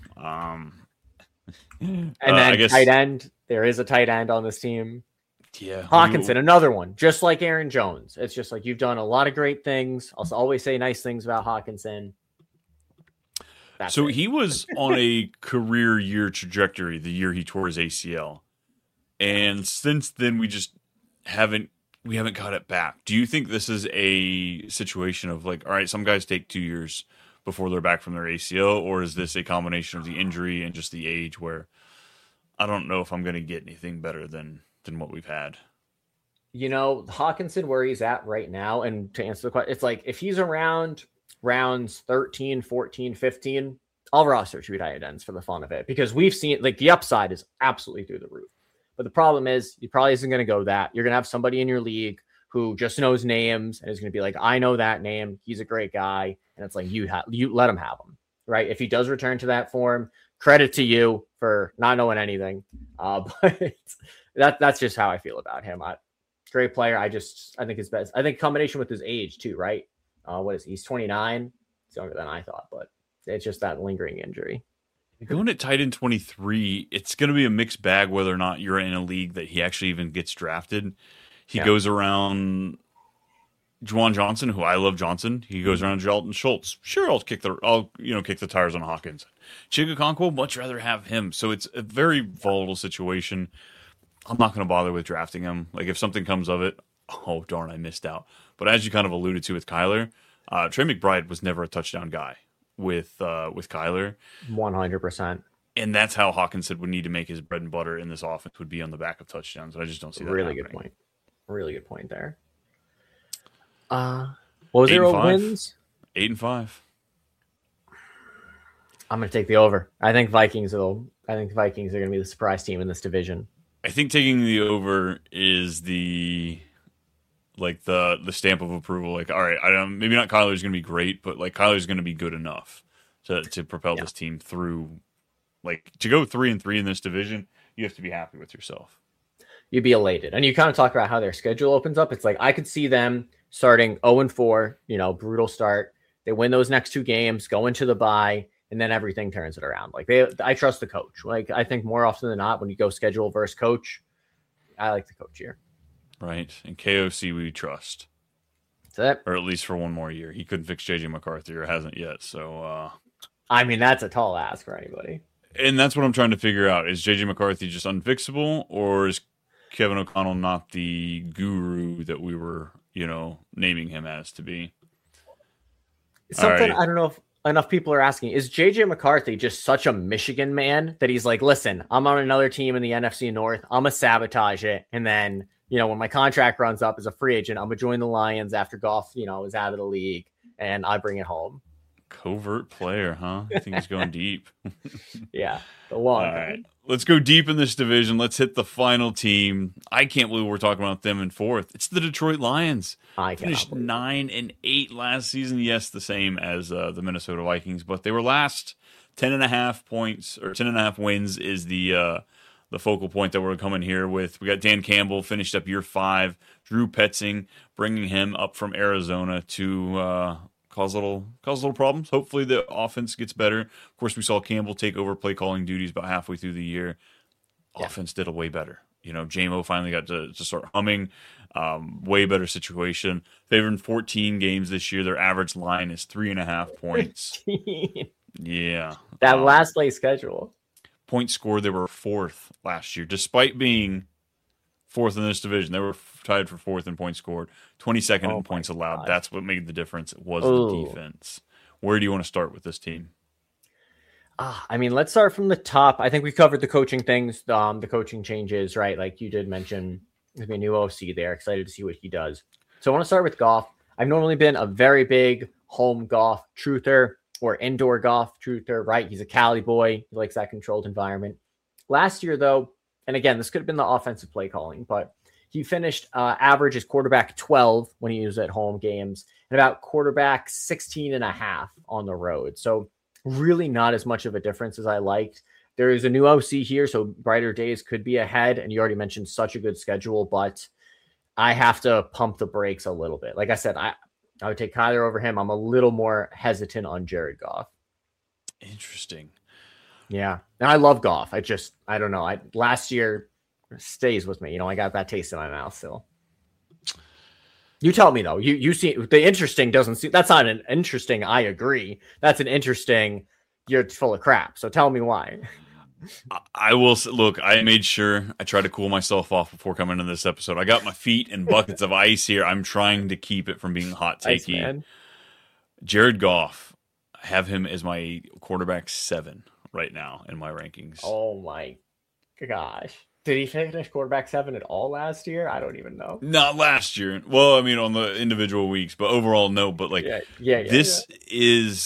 And then tight end. There is a tight end on this team. Yeah. Hawkinson, another one. Just like Aaron Jones. It's just like you've done a lot of great things. I'll always say nice things about Hawkinson. He was on a career year trajectory the year he tore his ACL. And since then we haven't got it back. Do you think this is a situation of all right, some guys take 2 years before they're back from their ACL, or is this a combination of the injury and just the age where I don't know if I'm going to get anything better than what we've had? Hawkinson, where he's at right now, and to answer the question, it's if he's around rounds 13, 14, 15, I'll roster two tight ends for the fun of it because we've seen like the upside is absolutely through the roof. But the problem is he probably isn't going to go that. You're going to have somebody in your league who just knows names and is going to be like, I know that name. He's a great guy. And it's like, you let him have him, right? If he does return to that form, credit to you for not knowing anything. But that's just how I feel about him. Great player. I think his best. I think combination with his age too, right? What is he? He's 29. He's younger than I thought, but it's just that lingering injury. Going at tight end 23, it's going to be a mixed bag whether or not you're in a league that he actually even gets drafted. He goes around Juwan Johnson, who I love Johnson. He goes around Dalton Schultz. Sure, I'll kick the tires on Hawkins. Chigakonkwo, much rather have him. So it's a very volatile situation. I'm not going to bother with drafting him. Like if something comes of it, oh darn, I missed out. But as you kind of alluded to with Kyler, Trey McBride was never a touchdown guy with Kyler. 100%. And that's how Hawkinson would need to make his bread and butter in this offense would be on the back of touchdowns. I just don't see that really happening. Good point. Really good point there. What was their wins? 8-5. I'm going to take the over. I think Vikings are going to be the surprise team in this division. I think taking the over is the stamp of approval. Like, all right, maybe not Kyler's going to be great, but like Kyler's going to be good enough to propel this team through. Like to go 3-3 in this division, you have to be happy with yourself. You'd be elated. And you kind of talk about how their schedule opens up. It's like I could see them starting 0-4, brutal start. They win those next two games, go into the bye, and then everything turns it around. Like I trust the coach. Like I think more often than not, when you go schedule versus coach, I like the coach here. Right. And KOC we trust. That's it. Or at least for one more year. He couldn't fix JJ McCarthy or hasn't yet. So I mean, that's a tall ask for anybody. And that's what I'm trying to figure out. Is JJ McCarthy just unfixable, or is Kevin O'Connell not the guru that we were, naming him as to be? Something I don't know if enough people are asking, is JJ McCarthy just such a Michigan man that he's like, listen, I'm on another team in the NFC North. I'm going to sabotage it. And then, when my contract runs up as a free agent, I'm going to join the Lions after Goff, is out of the league and I bring it home. Covert player, huh? I think he's going deep. Yeah. The long. All right. Let's go deep in this division. Let's hit the final team. I can't believe we're talking about them in fourth. It's the Detroit Lions. I finished 9-8 last season. Yes, the same as the Minnesota Vikings, but they were last. 10.5 points or 10.5 wins is the focal point that we're coming here with. We got Dan Campbell finished up year 5. Drew Petzing bringing him up from Arizona to cause little problems. Hopefully the offense gets better. Of course, we saw Campbell take over play calling duties about halfway through the year. Offense did a way better. JMO finally got to start humming. Way better situation. They've in 14 games this year. Their average line is 3.5 points. Yeah. That last place schedule. Points scored, they were 4th last year. Despite being 4th in this division, they were tied for 4th in points scored, 22nd in points allowed. God. That's what made the difference. It was the defense. Where do you want to start with this team? Let's start from the top. I think we covered the coaching things, the coaching changes, right? Like you did mention, there's a new OC there. Excited to see what he does. So I want to start with Goff. I've normally been a very big home Goff truther or indoor Goff truther, right? He's a Cali boy. He likes that controlled environment. Last year, though, and again, this could have been the offensive play calling, but he finished average as quarterback 12 when he was at home games and about quarterback 16.5 on the road. So really not as much of a difference as I liked. There is a new OC here, so brighter days could be ahead. And you already mentioned such a good schedule, but I have to pump the brakes a little bit. Like I said, I would take Kyler over him. I'm a little more hesitant on Jared Goff. Interesting. Yeah. And I love Goff. I don't know. Last year stays with me. I got that taste in my mouth still. You tell me though. You see the interesting doesn't see. That's not an interesting. I agree. That's an interesting. You're full of crap. So tell me why. I will look. I made sure I tried to cool myself off before coming into this episode. I got my feet in buckets of ice here. I'm trying to keep it from being hot takey. Jared Goff, I have him as my quarterback 7 right now in my rankings. Oh my gosh. Did he finish quarterback 7 at all last year? I don't even know. Not last year. Well, on the individual weeks, but overall, no. But this is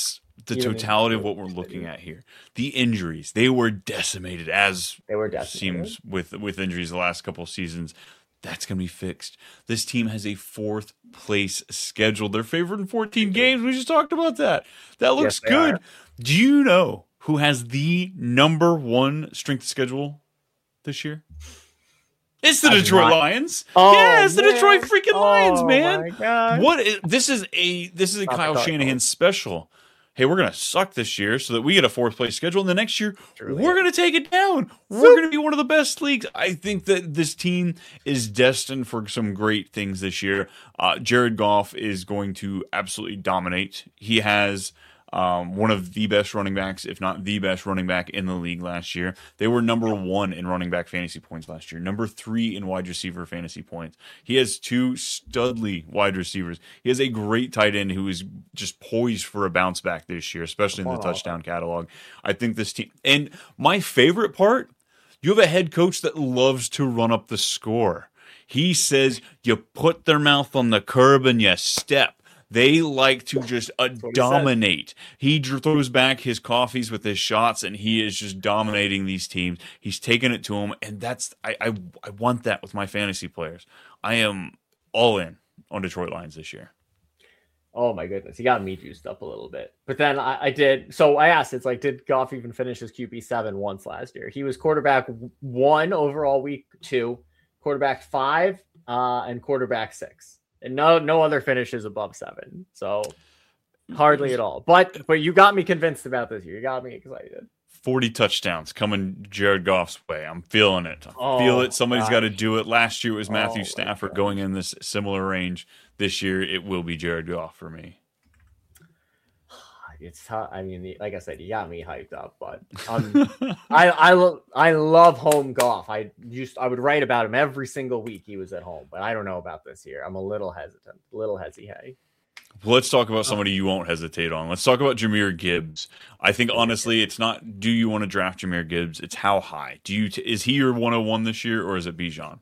the totality of what we're looking at here. The injuries, they were decimated, as They were decimated. seems with injuries the last couple of seasons. That's going to be fixed. This team has a 4th place schedule. They're favored in 14 games. We just talked about that. That looks good. Are. Do you know who has the number 1 strength of schedule this year? It's the Detroit Lions. Oh, yeah, it's the Detroit freaking Lions, man. My God. This is a Kyle Shanahan special. Hey, we're going to suck this year so that we get a 4th place schedule. And the next year, we're going to take it down. We're going to be one of the best leagues. I think that this team is destined for some great things this year. Jared Goff is going to absolutely dominate. He has one of the best running backs, if not the best running back in the league last year. They were number 1 in running back fantasy points last year, number 3 in wide receiver fantasy points. He has 2 studly wide receivers. He has a great tight end who is just poised for a bounce back this year, especially in the touchdown catalog. I think this team, and my favorite part, you have a head coach that loves to run up the score. He says you put their mouth on the curb and you step. They like to just dominate. He throws back his coffees with his shots, and he is just dominating these teams. He's taking it to them, and that's I want that with my fantasy players. I am all in on Detroit Lions this year. Oh my goodness, he got me juiced up a little bit. But then I did. So I asked, it's like, did Goff even finish his QB7 once last year? He was quarterback 1 overall week 2, quarterback 5, and quarterback 6. And no other finishes above 7. So hardly at all. But you got me convinced about this year. You got me excited. 40 touchdowns coming Jared Goff's way. I'm feeling it. I feel it. Somebody's got to do it. Last year it was Matthew Stafford going in this similar range. This year it will be Jared Goff for me. It's tough. I mean, like I said, you got me hyped up, but I love home Goff. I would write about him every single week he was at home, but I don't know about this year. I'm a little hesitant, Hey. Well, let's talk about somebody you won't hesitate on. Let's talk about Jahmyr Gibbs. I think honestly, it's not do you want to draft Jahmyr Gibbs? It's how high. Is he your 101 this year, or is it Bijan?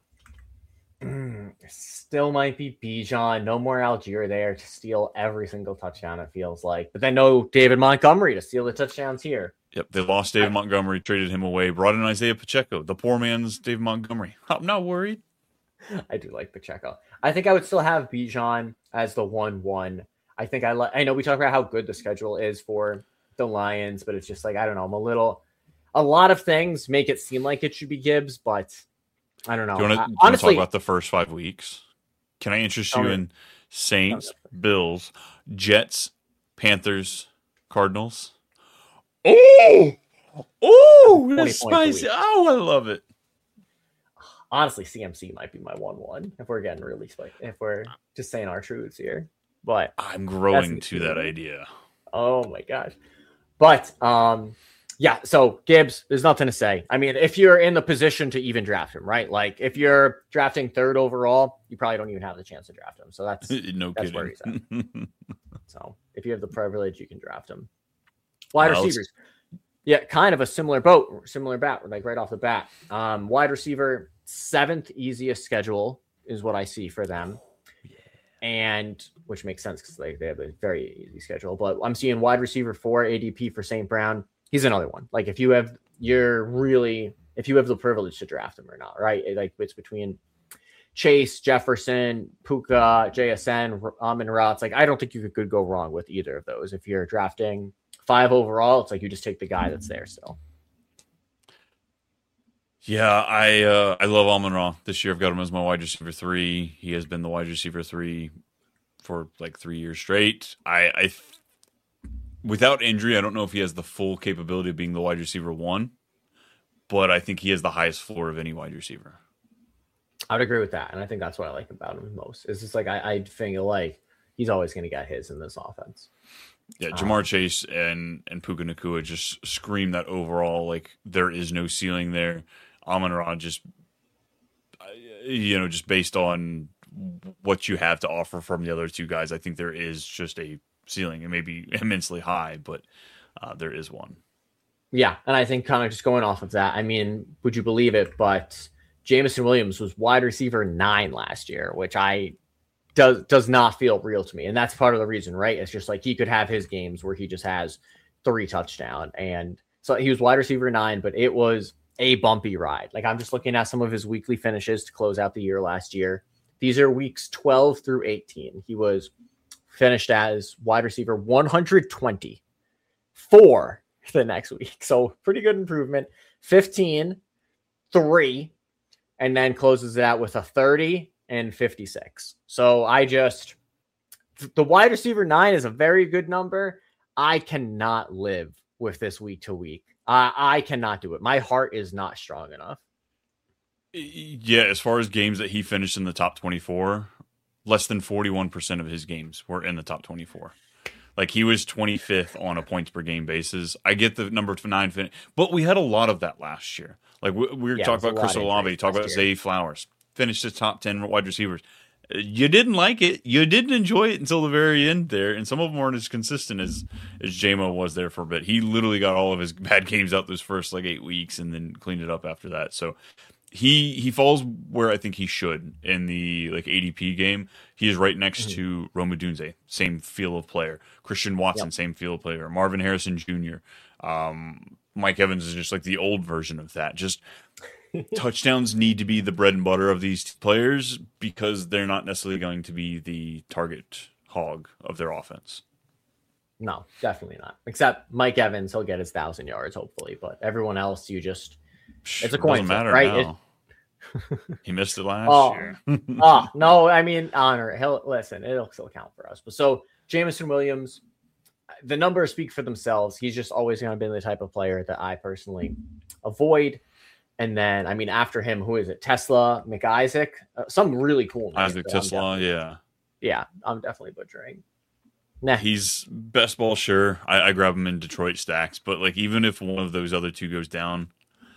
Still might be Bijan. No more Algier there to steal every single touchdown, it feels like. But then no David Montgomery to steal the touchdowns here. Yep, they lost David Montgomery, traded him away, brought in Isaiah Pacheco, the poor man's David Montgomery. I'm not worried. I do like Pacheco. I think I would still have Bijan as the 1-1. I think I know we talk about how good the schedule is for the Lions, but it's just like, I don't know. A lot of things make it seem like it should be Gibbs, but I don't know. Do you want to talk about the first 5 weeks? Can I interest you in Saints, Bills, Jets, Panthers, Cardinals? Oh, that's spicy. Oh, I love it. Honestly, CMC might be my 1-1 if we're getting really spicy. If we're just saying our truths here, but I'm growing to that idea. Oh my gosh! But yeah. So Gibbs, there's nothing to say. I mean, if you're in the position to even draft him, right? Like if you're drafting 3rd overall, you probably don't even have the chance to draft him. So that's that's where he's at. So if you have the privilege, you can draft him. Wide receivers. Yeah, kind of a similar bat, like right off the bat. Wide receiver, 7th easiest schedule is what I see for them. Yeah. And which makes sense because they have a very easy schedule. But I'm seeing wide receiver 4 ADP for St. Brown. He's another one. Like if you have the privilege to draft him or not, right? Like it's between Chase, Jefferson, Puka, JSN, Amon-Ra. It's like I don't think you could go wrong with either of those. If you're drafting 5 overall, it's like you just take the guy that's there still. Yeah, I love Amon-Ra. This year I've got him as my wide receiver 3. He has been the wide receiver 3 for like 3 years straight. I without injury, I don't know if he has the full capability of being the wide receiver 1, but I think he has the highest floor of any wide receiver. I would agree with that, and I think that's what I like about him most. It's just like I feel like he's always going to get his in this offense. Yeah, Jamar Chase and Puka Nacua just scream that overall, like there is no ceiling there. Amon-Ra just based on what you have to offer from the other 2 guys, I think there is just a ceiling. It may be immensely high, but there is one. Yeah, and I think kind of just going off of that, I mean, would you believe it, but Jameson Williams was wide receiver 9 last year, which I does not feel real to me. And that's part of the reason, right? It's just like he could have his games where he just has 3 touchdowns. And so he was wide receiver 9, but it was a bumpy ride. Like I'm just looking at some of his weekly finishes to close out the year last year. These are weeks 12 through 18. He was finished as wide receiver 120 for the next week. So pretty good improvement. 15, 3, and then closes it out with a 30 and 56. So the wide receiver 9 is a very good number. I cannot live with this week to week. I cannot do it. My heart is not strong enough. Yeah, as far as games that he finished in the top 24, less than 41% of his games were in the top 24. Like he was 25th on a points per game basis. I get the number 9, but we had a lot of that last year. Like we were talking about Chris Olave, talk about Zay Flowers, finished the top 10 wide receivers. You didn't like it. You didn't enjoy it until the very end there. And some of them weren't as consistent as J-Mo was there for a bit. He literally got all of his bad games out those first 8 weeks and then cleaned it up after that. So he falls where I think he should in the ADP game. He is right next to Rome Odunze, same feel of player. Christian Watson, same feel of player. Marvin Harrison Jr. Mike Evans is just like the old version of that. Just touchdowns need to be the bread and butter of these players because they're not necessarily going to be the target hog of their offense. No, definitely not. Except Mike Evans, he'll get his 1,000 yards, hopefully. But everyone else, it's a coin flip, matter right? Now. He missed it last year. No, I mean, honor. It'll still count for us. But so Jameson Williams, the numbers speak for themselves. He's just always going to be the type of player that I personally avoid. And then, I mean, after him, who is it? Tesla McIsaac, some really cool names. Isaac Tesla, yeah. Yeah, I'm definitely butchering. Nah. He's best ball, sure. I grab him in Detroit stacks, but even if one of those other two goes down,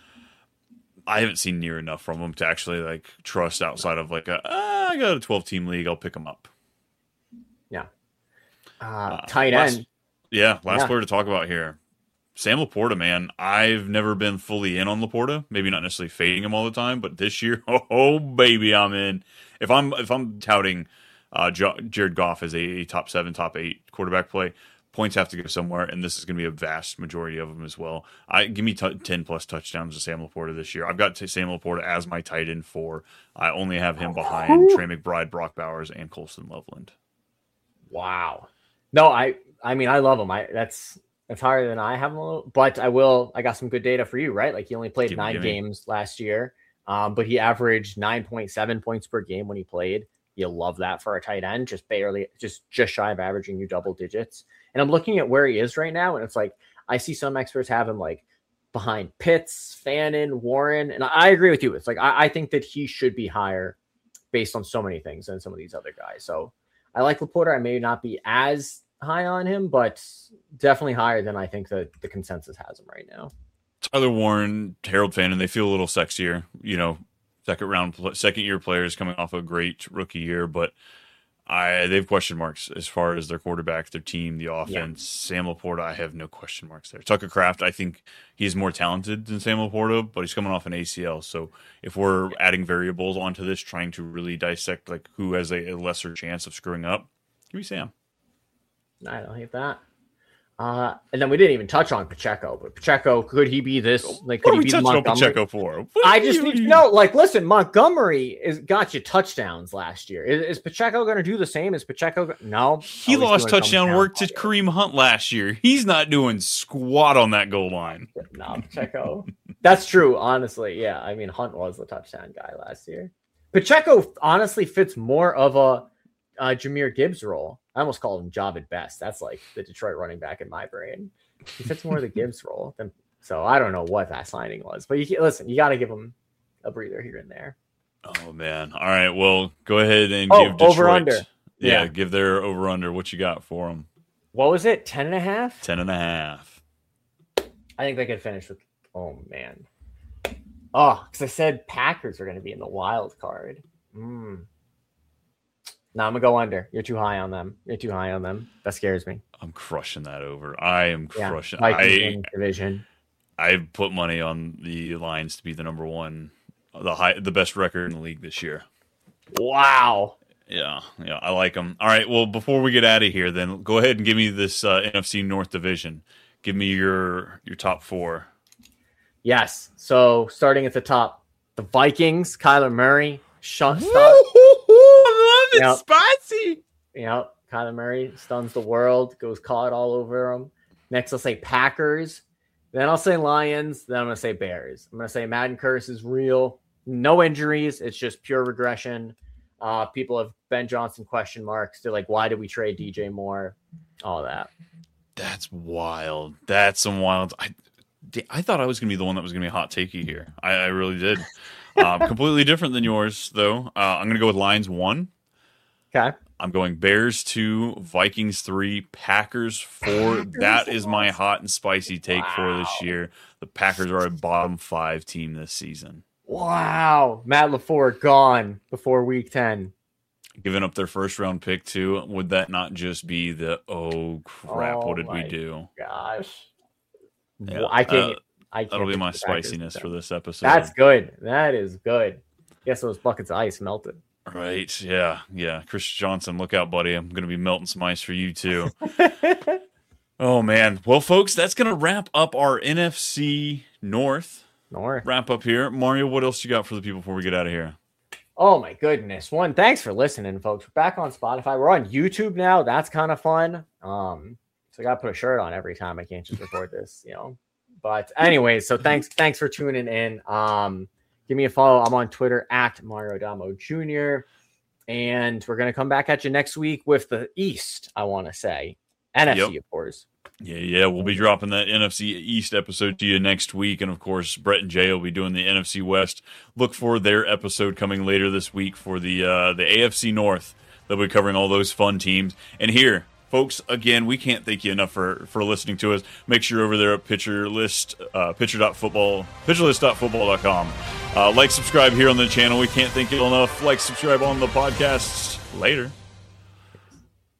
I haven't seen near enough from him to actually trust outside of I got a 12-team league, I'll pick him up. Yeah. Tight end. Last player to talk about here. Sam Laporta, man, I've never been fully in on Laporta. Maybe not necessarily fading him all the time, but this year, oh baby, I'm in. If I'm touting Jared Goff as a top 7, top 8 quarterback play, points have to go somewhere, and this is going to be a vast majority of them as well. Give me 10 plus touchdowns to Sam Laporta this year. I've got Sam Laporta as my tight end 4. I only have him behind Trey McBride, Brock Bowers, and Colston Loveland. Wow. No, I mean, I love him. It's harder than I have him a little, but I got some good data for you, right? He only played 9 games last year, but he averaged 9.7 points per game when he played. You love that for a tight end, just shy of averaging you double digits. And I'm looking at where he is right now, and it's I see some experts have him behind Pitts, Fannin, Warren, and I agree with you. It's I think that he should be higher based on so many things than some of these other guys. So I like Laporta. I may not be as high on him, but definitely higher than I think that the consensus has him right now. Tyler Warren, Harold Fannin, they feel a little sexier, second year players coming off a great rookie year, but they have question marks as far as their quarterback, their team, the offense. Yeah. Sam Laporta, I have no question marks there. Tucker Kraft, I think he's more talented than Sam Laporta, but he's coming off an ACL. So if we're adding variables onto this, trying to really dissect who has a lesser chance of screwing up, give me Sam. I don't hate that. And then we didn't even touch on Pacheco, but Pacheco, could he be this? Could he be Montgomery? Pacheco for? I just need to know. Listen, Montgomery got you touchdowns last year. Is Pacheco going to do the same? Is Pacheco? No, he lost touchdown work to Kareem Hunt last year. He's not doing squat on that goal line. No, Pacheco. That's true. Honestly, yeah. I mean, Hunt was the touchdown guy last year. Pacheco honestly fits more of a Jahmyr Gibbs role. I almost called him Javid Best. That's the Detroit running back in my brain. He fits more of the Gibbs role. So I don't know what that signing was. But you got to give him a breather here and there. Oh, man. All right. Well, go ahead and give Detroit. Over-under. Yeah, give their over-under. What you got for them? What was it? 10.5? 10.5. I think they could finish with, oh, man. Oh, because I said Packers are going to be in the wild card. No, I'm going to go under. You're too high on them. That scares me. I'm crushing that over. I am crushing. Division. I put money on the Lions to be the number 1, the best record in the league this year. Wow. Yeah, I like them. All right, well, before we get out of here, then go ahead and give me this NFC North division. Give me your top 4. Yes. So starting at the top, the Vikings, Kyler Murray, I love it, Yep. spicy. Yep. Kyler Murray stuns the world, goes caught all over him. Next, I'll say Packers. Then I'll say Lions. Then I'm going to say Bears. I'm going to say Madden curse is real. No injuries. It's just pure regression. People have Ben Johnson question marks. They're like, why did we trade DJ Moore? All that. That's wild. That's some wild. I thought I was going to be the one that was going to be hot takey here. I really did. Completely different than yours, though. I'm going to go with Lions 1. Okay. I'm going Bears 2, Vikings 3, Packers 4. That is my hot and spicy take for this year. The Packers are a bottom 5 team this season. Wow. Matt LaFleur gone before week 10. Giving up their first round pick, too. Would that not just be the, oh, crap, what did we do? Gosh. Yeah, I can't. That'll be my spiciness for this episode. That's good. That is good. Guess those buckets of ice melted. Right. Yeah. Chris Johnson, look out, buddy. I'm going to be melting some ice for you, too. Oh, man. Well, folks, that's going to wrap up our NFC North. Wrap up here. Mario, what else you got for the people before we get out of here? Oh, my goodness. Thanks for listening, folks. We're back on Spotify. We're on YouTube now. That's kind of fun. So I got to put a shirt on every time. I can't just record this, But anyways, so thanks for tuning in. Give me a follow. I'm on Twitter at Mario Adamo Jr. And we're going to come back at you next week with the East, I want to say. NFC, of course. Yeah. We'll be dropping that NFC East episode to you next week. And, of course, Brett and Jay will be doing the NFC West. Look for their episode coming later this week for the AFC North. They'll be covering all those fun teams. And here, folks, again, we can't thank you enough for listening to us. Make sure you're over there at pitcherlist.football.com. Like, subscribe here on the channel. We can't thank you enough. Like, subscribe on the podcasts. Later.